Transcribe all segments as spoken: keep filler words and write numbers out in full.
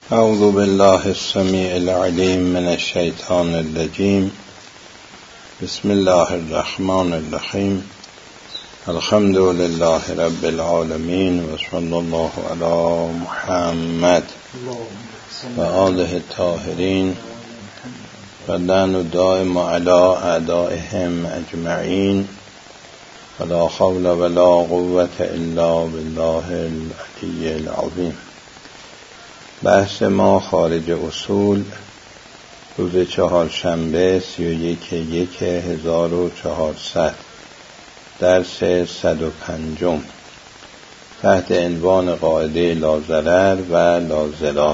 اعوذ بالله السمیع العلیم من الشیطان الرجیم. بسم الله الرحمن الرحیم. الحمد لله رب العالمین و صلی الله علی محمد و آله الطاهرین و لعن دائم علی اعدائهم اجمعین و لا حول ولا قوة الا بالله العلی العظیم. بحث ما خارج اصول روز چهارشنبه سی و یک یک هزار و چهارصد، درس صد و پنجم، تحت عنوان قاعده لاضرر و لاضرار.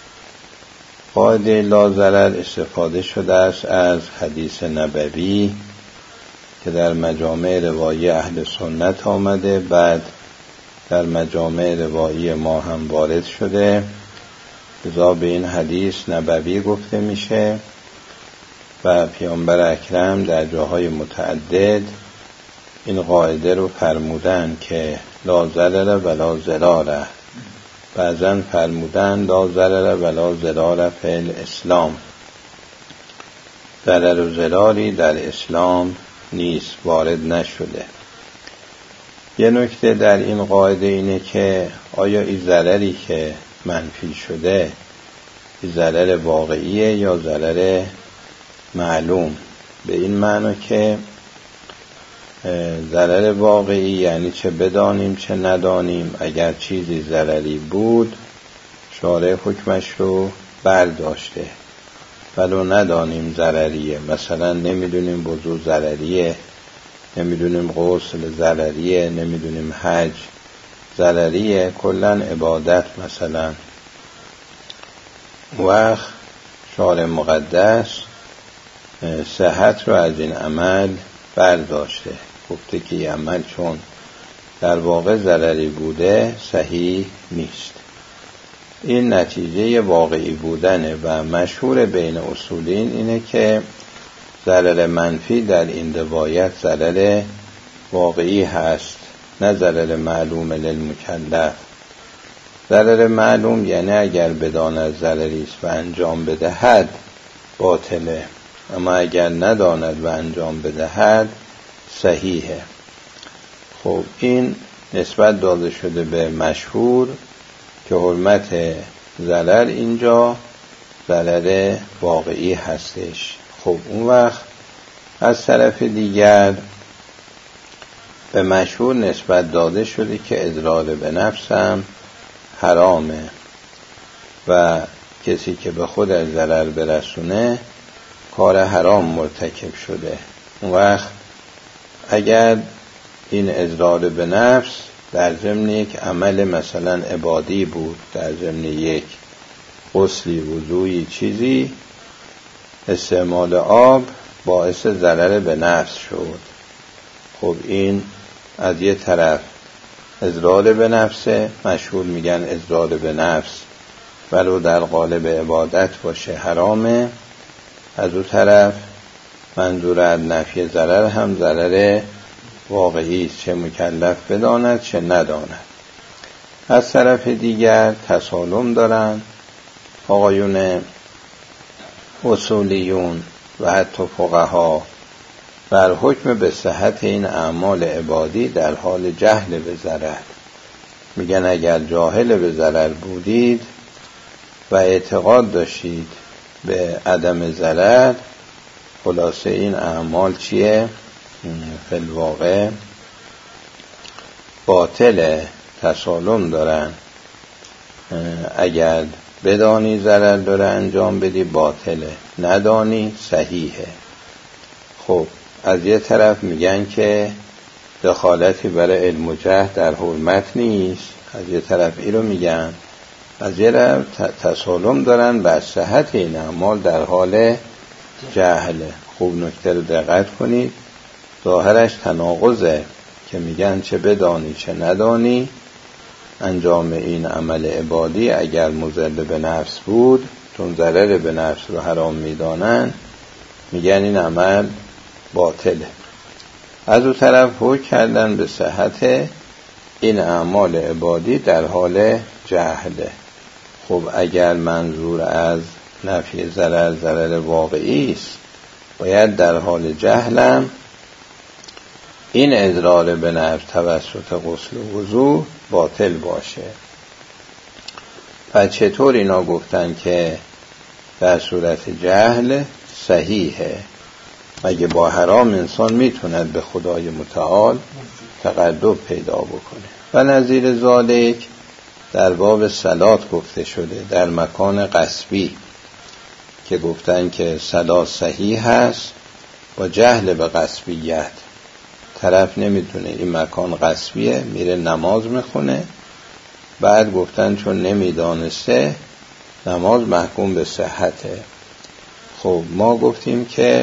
قاعده لاضرر استفاده شده است از حدیث نبوی که در مجامع روایی اهل سنت آمده، بعد در مجامع روایی ما هم وارد شده، لذا به این حدیث نبوی گفته میشه و پیامبر اکرم در جاهای متعدد این قاعده رو فرمودن که لا ضرر و لا ضرار. بعضن فرمودن لا ضرر و لا ضرار فی الاسلام، ضرر و ضراری در اسلام نیست، وارد نشده. یه نکته در این قاعده اینه که آیا این ضرری که منفی شده این ضرر واقعیه یا ضرر معلوم؟ به این معنی که ضرر واقعی یعنی چه بدانیم چه ندانیم، اگر چیزی ضرری بود شارع حکمش رو برداشته، ولو ندانیم ضرریه، مثلا نمیدونیم وضو ضرریه، نمیدونیم غسل ضرریه، نمیدونیم حج ضرریه، کلن عبادت مثلا. وقت شارع مقدس صحت رو از این عمل برداشته، گفته که این عمل چون در واقع ضرری بوده صحیح نیست. این نتیجه واقعی بودنه و مشهور بین اصولین اینه که ضرر منفی در این روایت ضرر واقعی هست، نه ضرر معلوم للمکلف. ضرر معلوم یعنی اگر بداند ضرری است و انجام بدهد باطله، اما اگر نداند و انجام بدهد صحیحه. خب این نسبت داده شده به مشهور که حرمت ضرر اینجا ضرر واقعی هستش. خب اون وقت از طرف دیگر به مشهور نسبت داده شده که اضرار به نفس هم حرامه و کسی که به خود از ضرر برسونه کار حرام مرتکب شده. اون وقت اگر این اضرار به نفس در ضمن یک عمل مثلا عبادی بود، در ضمن یک غسلی، وضوئی، چیزی، استعمال آب باعث ضرر به نفس شد، خب این از یه طرف اضرار به نفسه، مشهور میگن اضرار به نفس ولو در قالب عبادت باشه حرامه. از اون طرف منظور از نفی ضرر هم ضرر واقعی است، چه مکلف بداند چه نداند. از طرف دیگر تسالم دارن آقایون اصولیون و حتی فقها بر حکم به صحت این اعمال عبادی در حال جهل به ضرر. میگن اگر جاهل به ضرر بودید و اعتقاد داشتید به عدم ضرر، خلاصه این اعمال چیه؟ فی الواقع باطله. تسالم دارن اگر بدانی ضرر داره انجام بدی باطله، ندانی صحیحه. خب از یه طرف میگن که دخالتی برای علم و جهل در حرمت نیست، از یه طرف این رو میگن، از یه طرف تسالم دارن بر صحت این اعمال در حال جهله. خوب نکته رو دقت کنید، ظاهرش تناقضه که میگن چه بدانی چه ندانی، انجام این عمل عبادی اگر مضر به نفس بود، چون ضرر به نفس رو حرام میدانن، میگن این عمل باطله. از اون طرف حکم کردن به صحت این اعمال عبادی در حال جهله. خب اگر منظور از نفی ضرر ضرر واقعی است، باید در حال جهلم این اضرار به نفس توسط غسل و وضو باطل باشه. پس چطور اینا گفتن که در صورت جهل صحیحه؟ مگه با حرام انسان میتوند به خدای متعال تقرب پیدا بکنه؟ و نظیر ذالک در باب صلات گفته شده در مکان غصبی که گفتن که صلات صحیح هست با جهل به غصبیت. طرف نمیتونه این مکان غصبیه، میره نماز میخونه، بعد گفتن چون نمیدانسته نماز محکوم به صحته. خب ما گفتیم که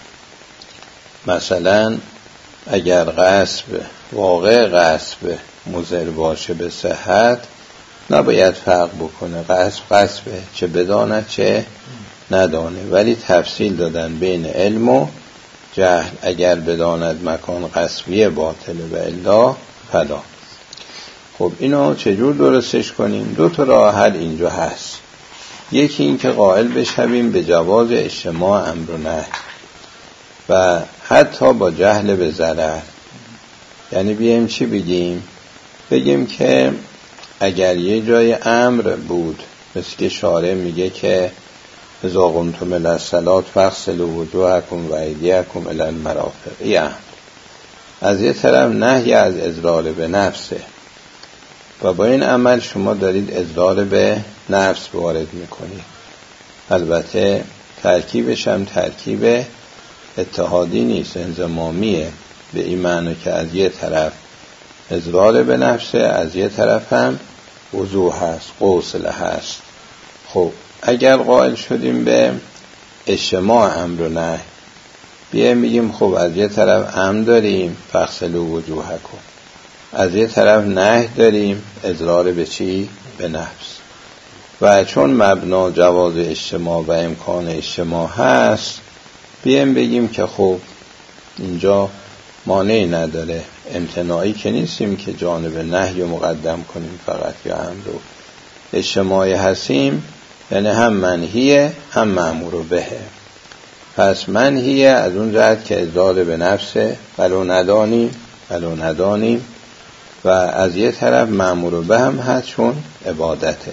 مثلا اگر غصب واقع غصب مضر باشه به صحت، نباید فرق بکنه، غصب غصبه، چه بداند چه ندانه. ولی تفصیل دادن بین علم و جهل. اگر بداند مکان غصبیه باطله و الا فلا. خب اینو چجور درستش کنیم؟ دو تا راه حل اینجا هست. یکی این که قائل بشویم به جواز اجتماع امر و نهی و حتی با جهل به ضرر. یعنی بیایم چی بگیم؟ بگیم که اگر یه جای امر بود، مثل که شارع میگه که اذا قمتم الی الصلاة فاغسلوا وجوهکم و ایدیکم الی المرافق، این امر. از یه طرف نهی از اضرار به نفسه و با این عمل شما دارید اضرار به نفس وارد میکنید. البته ترکیبش هم ترکیب اتحادی نیست، انضمامیه، به این معنی که از یه طرف اضرار به نفسه، از یه طرف هم وضو هست، غسل هست. خب اگر قائل شدیم به اجتماع امر و نهی، بیایم میگیم خب از یه طرف امر داریم فاغسلوا وجوهکم، از یه طرف نهی داریم اضرار به چی؟ به نفس. و چون مبنا جواز اجتماع و امکان اجتماع هست، بیایم بگیم که خب اینجا مانعی نداره، امتناعی که نیستیم که جانب نهی رو مقدم کنیم فقط یا امر رو. اجتماعی هستیم یعنی هم منهیه هم مأمور بهه. پس منهیه از اون جهت که اضرار به نفسه ولو ندانیم ولو ندانیم و از یه طرف مأمور به هم هست چون عبادته.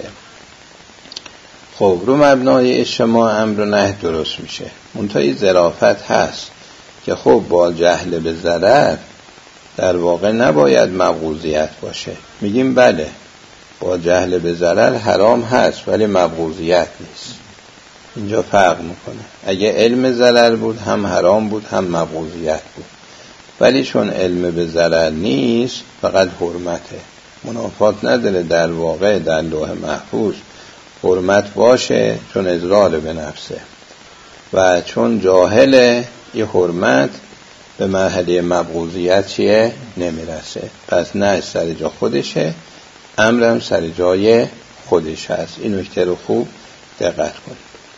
خب رو مبنای اجتماع امر و نهی درست میشه. منتهی ظرافت هست که خب با جهل به ضرر در واقع نباید مبغوضیت باشه. میگیم بله با جهل به ضرر حرام هست ولی مبغوضیت نیست. اینجا فرق میکنه. اگه علم ضرر بود هم حرام بود هم مبغوضیت بود، ولی چون علم به ضرر نیست فقط حرمته، منافات نداره. در واقع در لوح محفوظ حرمت باشه چون اضرار به نفسه و چون جاهل یه حرمت به مرحله مبغوضیت چیه؟ نمیرسه. پس نه سر جا خودشه، امرم سر جای خودش هست. این نکته رو خوب دقت کنید.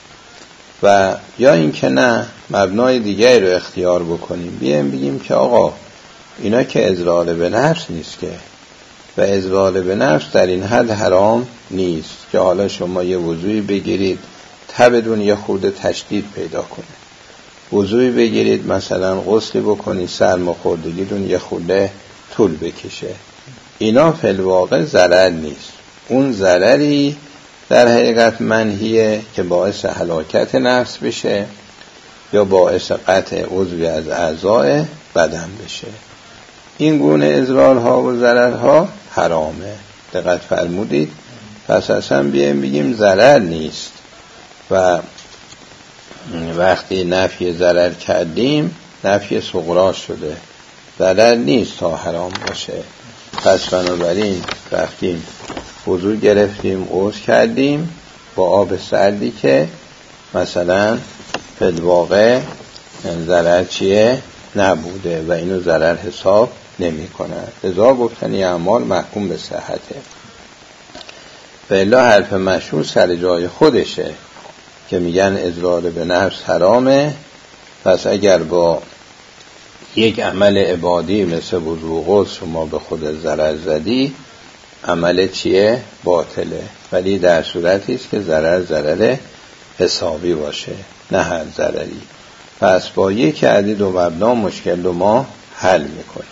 و یا اینکه نه مبنای دیگه رو اختیار بکنیم، بیایم بگیم که آقا اینا که اضرار به نفس نیست که، و اضرار به نفس در این حد حرام نیست که حالا شما یه وضوعی بگیرید تا بدون یه خورده تشدید پیدا کنه، وضوعی بگیرید مثلا غسل بکنید سرماخوردگیتون یه خورده طول بکشه. اینا فی الواقع ضرر نیست. اون ضرری در حقیقت منهیه که باعث هلاکت نفس بشه یا باعث قطع عضوی از اعضای بدن بشه. این گونه اضرارها و ضررها حرامه. دقت فرمودید؟ پس اصلا بیایم بگیم ضرر نیست و وقتی نفی ضرر کردیم نفی صغرا شده، ضرر نیست تا حرام باشه. پس بنابراین رفتیم وضو گرفتیم غسل کردیم با آب سردی که مثلا فی الواقع ضرر چیه؟ نبوده و اینو ضرر حساب نمی کنند. لذا گفتن این اعمال محکوم به صحته. فعلا حرف مشهور سر جای خودشه که میگن اضرار به نفس حرامه. پس اگر با یک عمل عبادی مثل وضو غسل شما به خود ضرر زدی، عمل چیه؟ باطله، ولی در صورتی است که ضرر ضرر حسابی باشه، نه هر ضرری. پس با یک عدد و مبنا مشکل رو ما حل میکنیم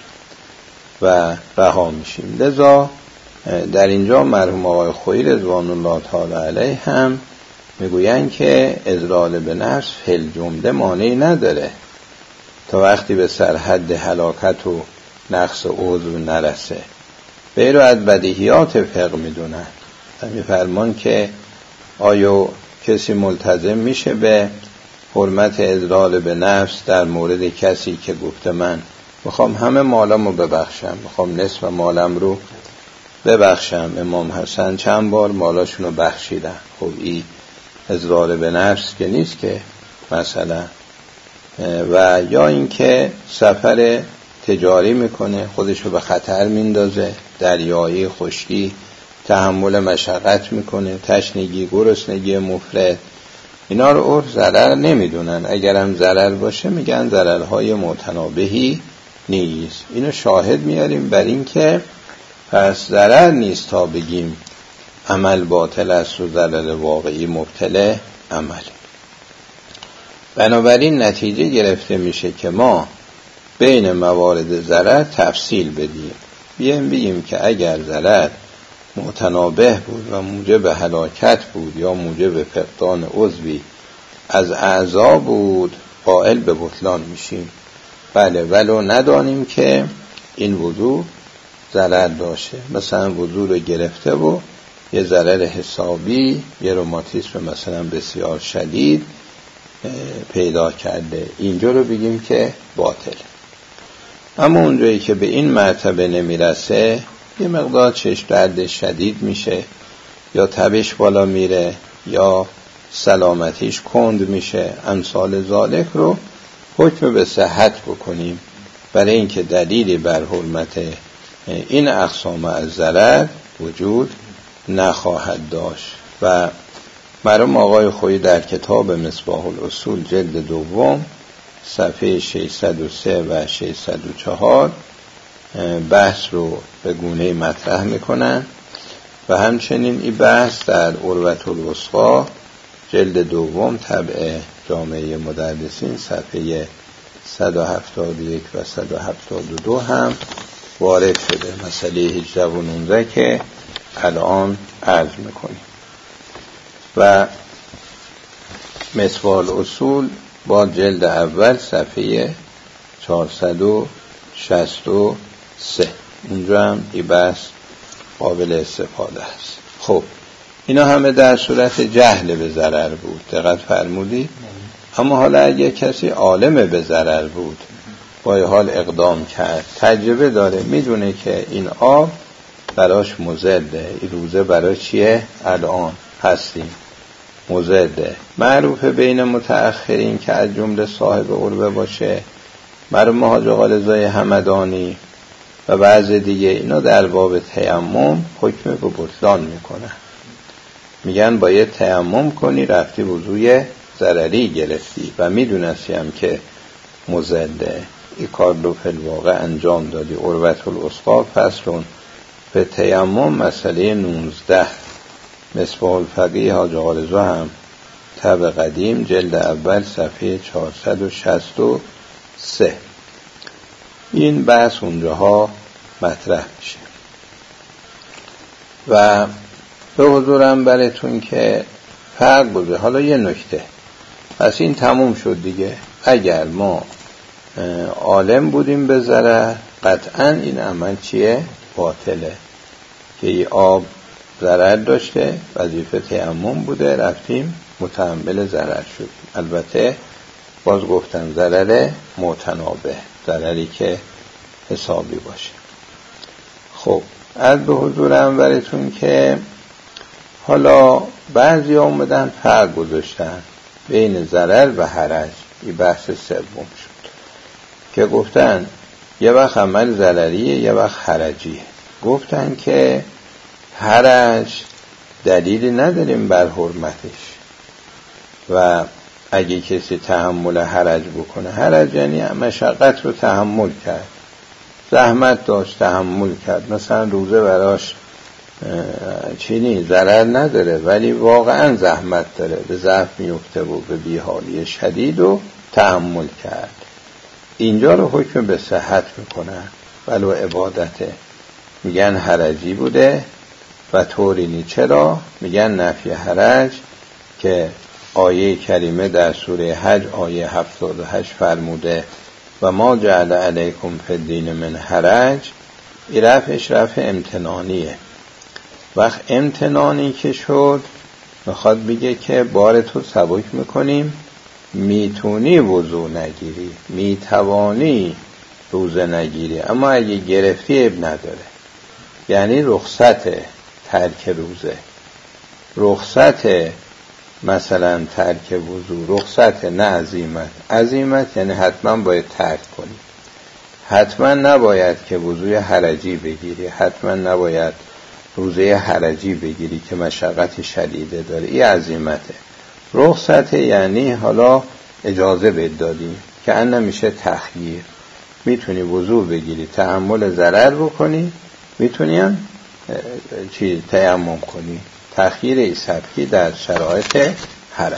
و رها میشیم. لذا در اینجا مرحوم آقای خویی رضوان الله تعالی علیه هم میگویند که اضلال به نفس فی جمله مانعی نداره تا وقتی به سرحد هلاکت و نقص عضو نرسه. به رو از بدیهیات فقه میدونن. میفرمان که آیا کسی ملتزم میشه به حرمت اضلال به نفس در مورد کسی که گفته من میخوام همه مالم رو ببخشم، میخوام نصف مالم رو ببخشم. امام حسن چند بار مالاشون رو بخشیدن. خب این اضلال به نفس که نیست که مثلا. و یا اینکه سفر تجاری میکنه، خودش رو به خطر میندازه، دریایی، خشکی، تحمل مشقت میکنه، تشنگی، گرسنگی مفرط، اینا رو عرف ضرر نمیدونن. اگرم ضرر باشه میگن ضررهای متنابهی نیست. اینو شاهد میاریم بر این که پس ضرر نیست تا بگیم عمل باطل است و ضرر واقعی مبطل عمل. بنابراین نتیجه گرفته میشه که ما بین موارد ضرر تفصیل بدیم. بیایم بگیم که اگر ضرر متنابه بود و موجب هلاکت بود یا موجب فقدان عضوی از اعضا بود، قائل به بطلان میشیم. بله، ولو ندانیم که این وضو ضرر داشته. مثلا وضو رو گرفته و یه ضرر حسابی، یه روماتیسم مثلا بسیار شدید پیدا کرده، اینجا رو بگیم که باطل. اما اونجایی که به این مرتبه نمیرسه، یه مقدار چشم درد شدید میشه یا تبش بالا میره یا سلامتیش کند میشه، امثال ذالک رو حکم به صحت بکنیم، برای اینکه دلیلی بر حرمت این اقسام از ضرر وجود نخواهد داشت. و مرحوم آقای خویی در کتاب مصباح الاصول جلد دوم صفحه ششصد و سه و ششصد و چهار بحث رو به گونه مطرح میکنن و همچنین این بحث در عروة الوثقی جلد دوم طبع جامعه مدرسین صفحه صد و هفتاد و یک و صد و هفتاد و دو هم وارد شده. مسئله هجده و نوزده که الان عرض میکنیم. و مصباح الاصول با جلد اول صفحه چهارصد و شصت و سه، اونجا هم این بحث قابل استفاده است. خب اینا همه در صورت جهل به ضرر بود، دقت فرمودید. اما حالا اگه کسی عالم به ضرر بود، با این حال اقدام کرد، تجربه داره، میدونه که این آب براش مضره، این روزه برای چیه الان هستیم مضره، معروف بین متأخرین که از جمله صاحب عروه باشه، مرحوم حاج آقا رضای همدانی و بعض دیگه، اینا در باب تیمم حکم به بطلان میکنن. میگن باید تیمم کنی، رفتی وضوی ضرری گرفتی و میدونستی هم که مضره، این کار رو فی الواقع انجام دادی. عروة الوثقی فصل به تیمم مسئله نوزده، مصباح الفقیه حاج آقا رضا هم طبع قدیم جلد اول صفحه چهارصد و شصت و سه. این بحث اونجاها مطرح میشه. و به حضورم براتون که فرق بوده. حالا یه نکته، پس این تموم شد دیگه. اگر ما عالم بودیم به ضرر، قطعا این عمل چیه؟ باطله. که این آب ضرر داشته، وظیفه تیمم بوده، رفتیم متحمل ضرر شدیم. البته باز گفتم ضرر متنابه، ضرری که حسابی باشه. خب از به حضورم براتون که حالا بعضی اومدن فرق گذاشتن بین ضرر و حرج. این بحث سوم شد که گفتن یه وقت عمل ضرریه، یه وقت حرجیه. گفتن که حرج دلیلی نداریم بر حرمتش و اگه کسی تحمل حرج بکنه، حرج یعنی مشقت رو تحمل کرد، زحمت داشت تحمل کرد، مثلا روزه براش چینی ضرر نداره ولی واقعا زحمت داره، به ضعف میفته و به بیحالی شدید و تحمل کرد. اینجا رو حکم به صحت میکنن ولو عبادته، میگن حرجی بوده و طوری نی. چرا؟ میگن نفی حرج که آیه کریمه در سوره حج آیه هفتاد و هشت فرموده و ما جعل علیکم فی الدین من حرج، این رفعش رفع امتنانیه. وقت امتنانی که شد میخواد بگه که بار تو سبک میکنیم، میتونی وضو نگیری، میتوانی روزه نگیری، اما اگه گرفتی اب نداره. یعنی رخصت ترک روزه، رخصت مثلا ترک وضو، رخصت نه عزیمت. عزیمت یعنی حتما باید ترک کنی، حتما نباید که وضوی حرجی بگیری، حتما نباید روزه حرجی بگیری که مشقت شدیده داره، این عزیمته. رخصت یعنی حالا اجازه بهت دادیم که ان نمیشه تخییر، میتونی وضو بگیری، تحمل ضرر بکنی، میتونی هم چی تیمم کنی. تخییر ای سبکی در شرایط حرج.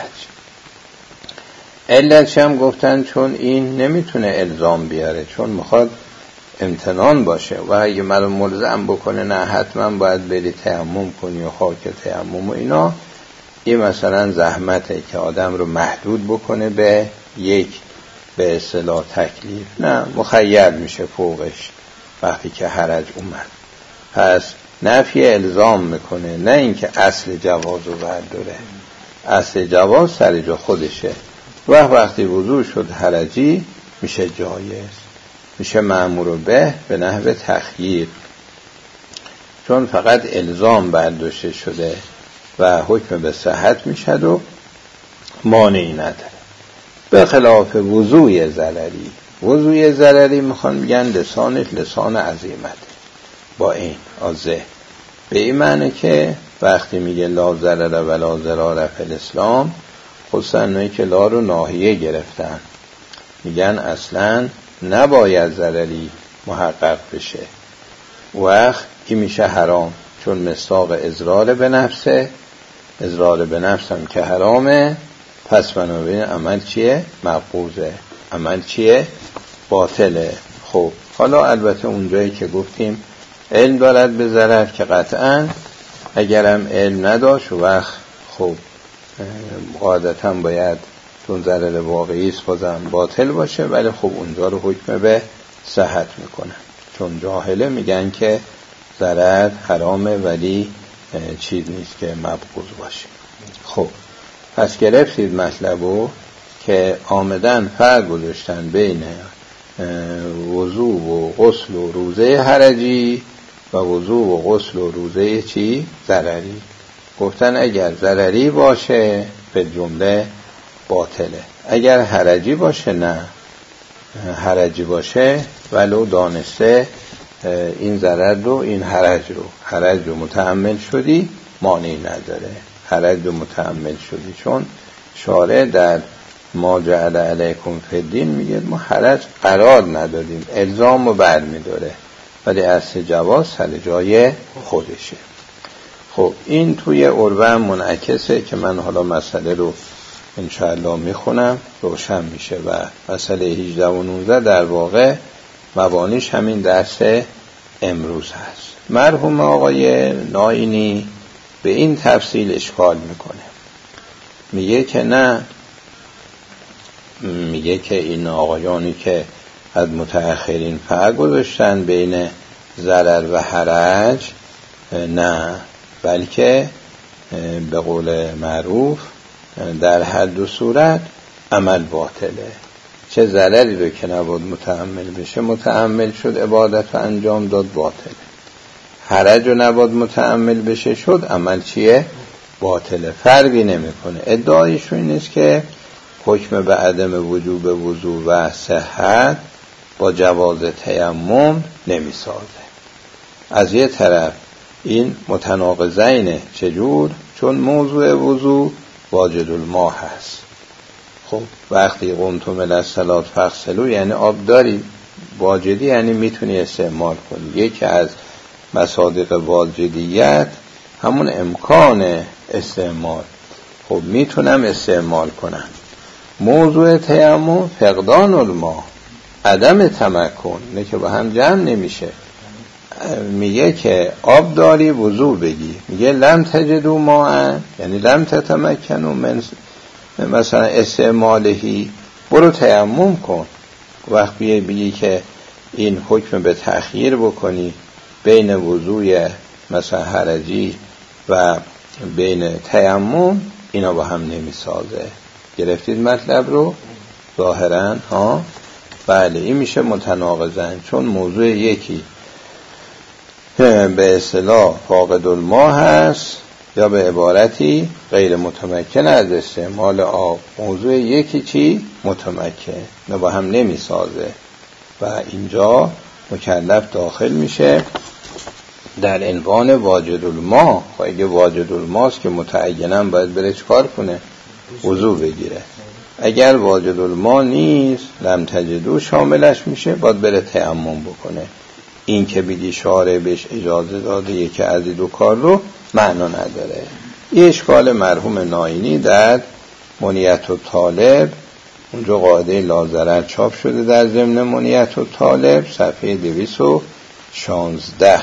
علتش هم گفتن چون این نمیتونه الزام بیاره، چون میخواد امتنان باشه و اگه منو ملزم بکنه نه حتما باید بری تیمم کنی و خاک تیمم و اینا، این مثلا زحمته که آدم رو محدود بکنه به یک به اصطلاح تکلیف، نه مخیر میشه فوقش وقتی که حرج اومد. پس نفی الزام میکنه، نه اینکه اصل جواز رو برداره. اصل جواز سر جا خودشه و وقتی وضو شد حرجی میشه جایز، میشه مأمور به به نحو تخییر، چون فقط الزام برداشته شده و حکم به صحت میشد و مانعی نداره. به خلاف وضوی ضرری، وضوی ضرری میخوان بگن لسانش لسان عزیمت با این آزه، به این معنی که وقتی میگه لا ضرر ولا ضرار فی الاسلام، خصوصا اونایی که لا رو ناهیه گرفتن میگن اصلا نباید ضرری محقق بشه، وقت این میشه حرام، چون مصداق اضرار به نفسه، اضرار به نفسم که حرامه، پس بنابراین عمل چیه؟ مقبوضه، عمل چیه؟ باطله. خب حالا البته اونجایی که گفتیم علم دارد به ضرر که قطعا اگرم علم نداشت وقت خب قاعدتا باید تون ضرر واقعی است بازم باطل باشه، ولی خب اونجا رو حکم به صحت میکنن، چون جاهله میگن که ضرر حرامه ولی چیز نیست که مبغوض باشه. خب پس گرفتید مطلبو که آمدن فرق گذاشتن بین وضو و غسل و روزه حرجی و وضو و غسل و روزه چی؟ ضرری. گفتن اگر ضرری باشه به جمله باطله، اگر حرجی باشه نه. حرجی باشه ولو دانسته این ضرر رو، این حرج رو حرج رو متحمل شدی مانعی نداره، حرج رو متحمل شدی، چون شارع در ما جعل علیکم فی الدین میگه ما حرج قرار ندادیم، الزام رو بر میداره، ولی اصل جواز سر جای خودشه. خب این توی عروه منعکسه که من حالا مسئله رو انشاءالله میخونم روشن میشه و مسئله هجده و نوزده در واقع مبانیش همین درس امروز هست. مرحوم آقای ناینی به این تفصیل اشکال میکنه، میگه که نه، میگه که این آقایانی که از متأخرین فرق گذاشتن بین ضرر و حرج، نه، بلکه به قول معروف در هر دو صورت عمل باطله. چه ضرری رو که نباید متحمل بشه متحمل شد، عبادت و انجام داد، باطله. حرج رو نباید متحمل بشه شد، عمل چیه؟ باطله. فرقی نمیکنه. ادعایشون این است که حکم به عدم وجوب وضو و صحت با جواز تیمم نمیسازه. از یه طرف این متناقضینه. چجور؟ چون موضوع وضو واجد الماء هست. خب وقتی قمتم الی الصلاة فاغسلوا یعنی آب داری، واجدی یعنی میتونی استعمال کنی. یکی از مصادیق واجدیت همون امکان استعمال. خب میتونم استعمال کنم. موضوع تیمم فقدان الماء، عدم تمکن، نه که با هم جمع نمیشه. میگه که آب داری وضو بگی، میگه لم تجدوا ماء یعنی لم تتمکنوا من مثلا استعمالهی، برو تیمم کن. وقت بیه بگی که این حکم به تأخیر بکنی بین وضوی مثلا حرجی و بین تیمم، اینا با هم نمیسازه. گرفتید مطلب رو؟ ظاهرا ها بله این میشه متناقضن، چون موضوع یکی به اصطلاح فاقد الماء هست یا به عبارتی غیر متمکن از استعمال آب. موضوع یکی چی؟ متمکن، نه با هم نمیسازه و اینجا مکلف داخل میشه در عنوان واجد الماء. خب اگه واجد الماء است که متعیناً باید بره چکار کنه؟ وضو بگیره. اگر واجد الماء نیست لم تجدو شاملش میشه، باید بره تیمم بکنه. این که بگی شارع بهش اجازه داده یکی از این دو کار رو معنا نداره. این اشکال مرحوم ناینی در منیت الطالب، اونجا قاعده لازرر چاپ شده در ضمن منیت الطالب صفحه دویست و شانزده،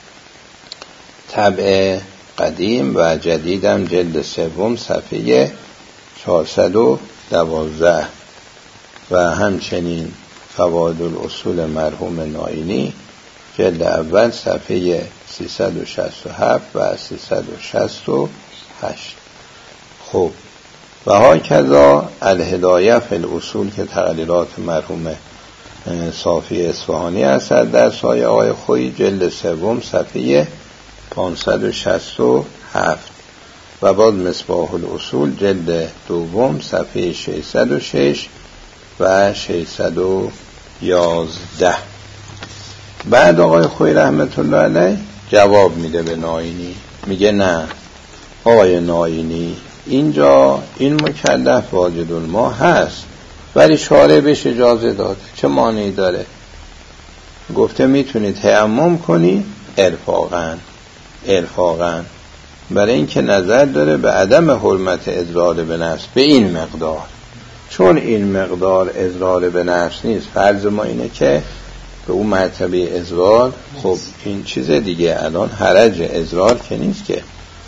طبع قدیم و جدیدم جلد سوم صفحه چهارصد و دوازده و همچنین فوائد الاصول مرحوم ناینی جلد اول صفحه سیصد و شصت و هفت و سیصد و شصت و هشت. خب و ها کذا الهدایه فی الاصول که تقلیلات مرحوم صافی اصفهانی است در سایه آقای خویی جلد سوم صفحه پانصد و شصت و هفت و بعد مصباح الاصول جلد دوم صفحه ششصد و شش و ششصد و یازده. بعد آقای خویی رحمت الله علیه جواب میده به ناینی، میگه نه آقای ناینی اینجا این مکلف واجد الماء هست ولی شارع بهش اجازه داده، چه مانعی داره؟ گفته میتونی تیمم کنی ارفاقاً ارفاقاً برای اینکه نظر داره به عدم حرمت اضرار به نفس به این مقدار. چون این مقدار اضرار به نفس نیست، فرض ما اینه که به اون مرتبه اضرار، خب این چیز دیگه، الان حرج اضرار که نیست که.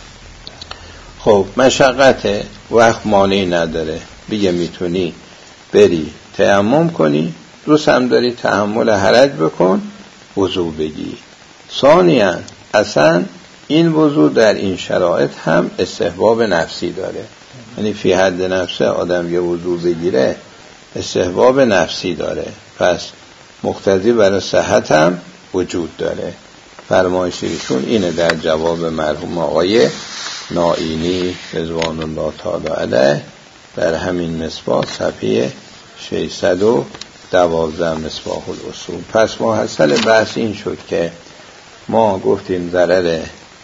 خب مشقت وقت مانعی نداره، بگه میتونی بری تیمم کنی، دوست هم داری تحمل حرج بکن وضو بگی. ثانیاً اصلا این وضو در این شرایط هم استحباب نفسی داره، یعنی فی حد نفسه آدم یه وضو بگیره استحباب نفسی داره، پس مقتضی برای صحت هم وجود داره. فرمایش ایشون اینه در جواب مرحوم آقای ناینی رضوان الله تعالی علیه در همین مصباح صفحه ششصد و دوازده مصباح الاصول. پس محصل بحث این شد که ما گفتیم ضرر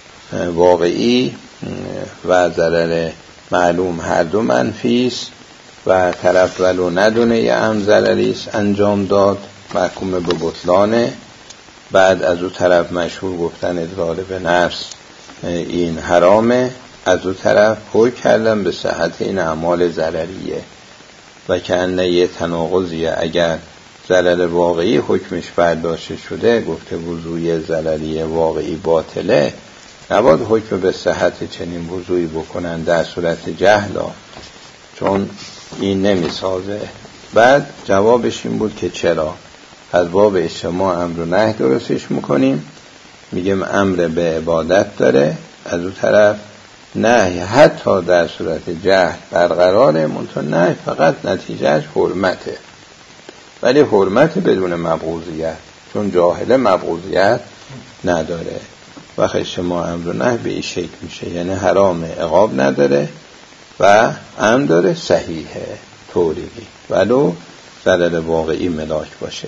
واقعی و ضرر معلوم هر دو منفی است و طرف ولو ندونه یه هم ضرری است انجام داد محکوم به بطلانه. بعد از او طرف مشهور گفتن اضرار به نفس این حرامه، از او طرف حکم کردن به صحت این اعمال ضرریه و که انه یه تناقضیه. اگر ضرر واقعی حکمش برداشته شده، گفته وضوی ضرری واقعی باطله، نباید حکم به صحت چنین وضوعی بکنن در صورت جهلا، چون این نمیسازه. بعد جوابش این بود که چرا از باب اجتماع امر و نهی درستش میکنیم، میگم امر به عبادت داره، از اون طرف نهی حتی در صورت جهل برقراره، منتها نهی فقط نتیجهش حرمته، ولی حرمت بدون مبغوضیت، چون جاهل مبغوضیت نداره. وقت اجتماع امر و نهی به این شکل میشه، یعنی حرام عقاب نداره و امر داره صحیحه طوری ولو ضرر واقعی ملاک باشه.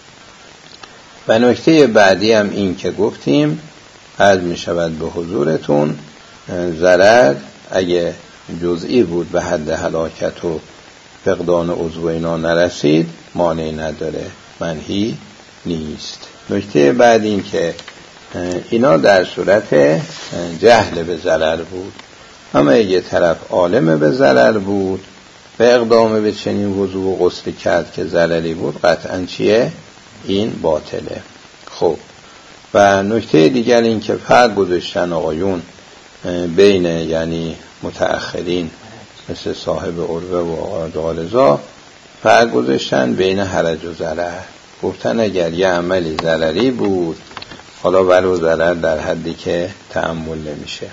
و نکته بعدی هم این که گفتیم عرض می شود به حضورتون، ضرر اگه جزئی بود به حد هلاکت و فقدان عضو اینا نرسید مانعی نداره، منهی نیست. نکته بعد این که اینا در صورت جهل به ضرر بود. اما اگه طرف عالم به ضرر بود و اقدام به چنین وضوع و غسل کرد که ضرری بود، قطعاً چیه؟ این باطله. خب و نکته دیگر این که فرق گذاشتن آقایون بین یعنی متأخرین مثل صاحب عروه و آقای غالزا، فرق گذاشتن بین حرج و ضرر. گفتن اگر یه عملی ضرری بود، حالا ولو ضرر در حدی که تأمل نمیشه،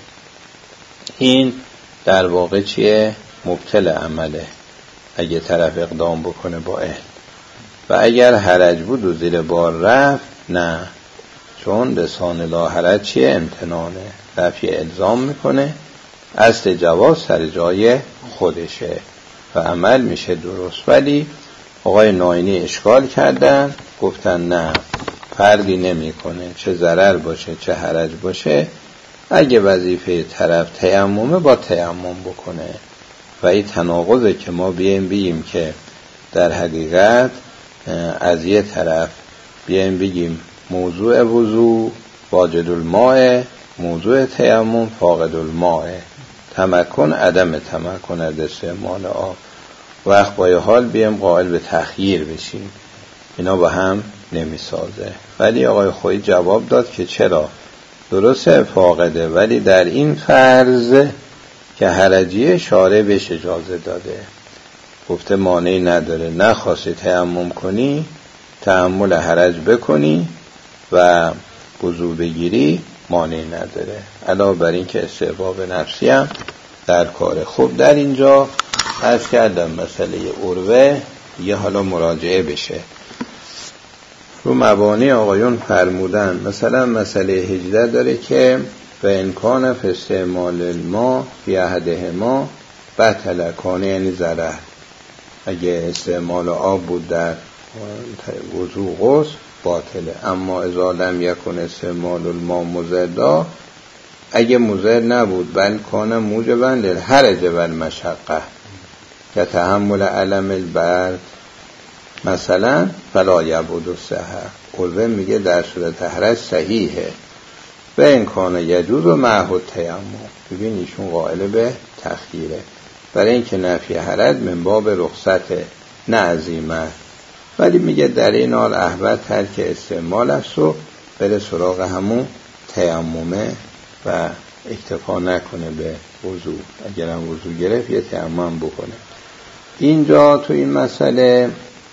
این در واقع چیه؟ مبطل عمله اگه طرف اقدام بکنه با اهل. و اگر حرج بود و زیر بار رفت، نه، چون لسان لا حرج چیه؟ امتنانه، رفع الزام میکنه، اصل جواز سر جای خودشه و عمل میشه درست. ولی آقای ناینی اشکال کردن، گفتن نه، فرقی نمیکنه چه ضرر باشه چه حرج باشه، اگه وظیفه طرف تیممه با تیمم بکنه. و این تناقضه که ما بیایم بگیم که در حقیقت از یه طرف بیایم بگیم موضوع وضوع واجد الماء، موضوع تیمم فاقد الماء، تمکن عدم تمکن از استعمال آب، وقت با یه حال بیایم قائل به تخییر بشیم. اینا با هم نمیسازه. ولی آقای خویی جواب داد که چرا؟ درسته فاقده، ولی در این فرض که حرجیه شارع بهش اجازه داده، گفته مانعی نداره، نخواستی تیمم کنی تحمل حرج بکنی و وضو بگیری، مانعی نداره، علاوه بر این که استحباب نفسی هم در کاره. خب در اینجا عرض کردم مسئله عروه یه حالا مراجعه بشه رو مبانی آقایون فرمودن. مثلا مسئله هجده داره که و انکان فی استعمال الماء فی احدهما بطل، کانه یعنی ضرر، اگه استعمال آب بود در وضوء غسل باطله. اما اذا لم یکن استعمال الماء مضرا، اگه مضر نبود بل کان موجبا للحرج و المشقه که تحمل علم البرد مثلا فلا یبعد الصحه. عروه میگه در صورت حرج صحیحه و این کان یجوز و معه التیمم. ببین ایشون قائل به تخییره، برای اینکه نفی حرج من باب رخصت نه عزیمت. ولی میگه در این حال احوط ترک استعمال است و بره سراغ همون تیممه و اکتفا نکنه به وضو، اگرم وضو گرفت یه تیمم بکنه. اینجا تو این مسئله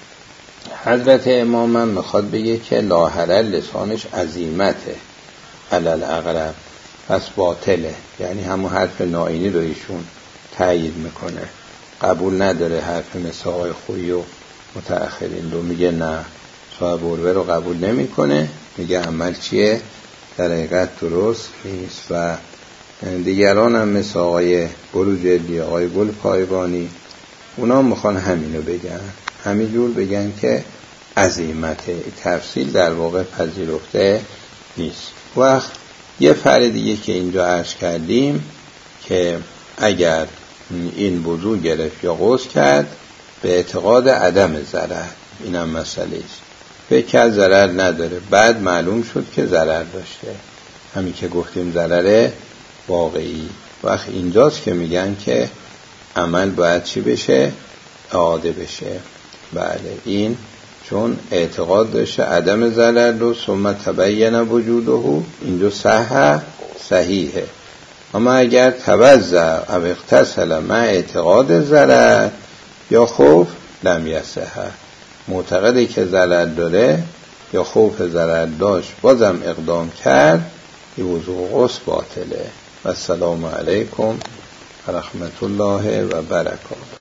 حضرت امام هم میخواد بگه که لاحرل لسانش عزیمته علل اقرب، پس باطله، یعنی همون حرف ناینی رو ایشون تایید میکنه، قبول نداره حرف مثل آقای خویی و متأخرین رو. میگه نه، صاحب عروه رو قبول نمیکنه، میگه عمل چیه؟ در حقیقت درست نیست. و دیگران هم مثل آقای بروجردی، آقای گل پایبانی، اونا میخوان همینو بگن، همینجور بگن که عزیمته، تفصیل در واقع پذیرفته نیست. وقت یه فرق دیگه که اینجا عرض کردیم که اگر این وضو گرفت یا غسل کرد به اعتقاد عدم ضرر، اینم مسئله است، فکر کرد ضرر نداره، بعد معلوم شد که ضرر داشته، همین که گفتیم ضرر واقعی. وقت اینجاست که میگن که عمل باید چی بشه؟ اعاده بشه. بله، این چون اعتقاد داشته عدم ضرر رو، ثم تبین وجوده، اینجا صحه صحیحه. اما اگر توضع او اغتسل مع اعتقاد ضرر یا خوف لم یصح، معتقده که ضرر داره یا خوف ضرر داشت بازم اقدام کرد، این وضوء غسل باطله. و السلام علیکم و رحمت الله و برکاته.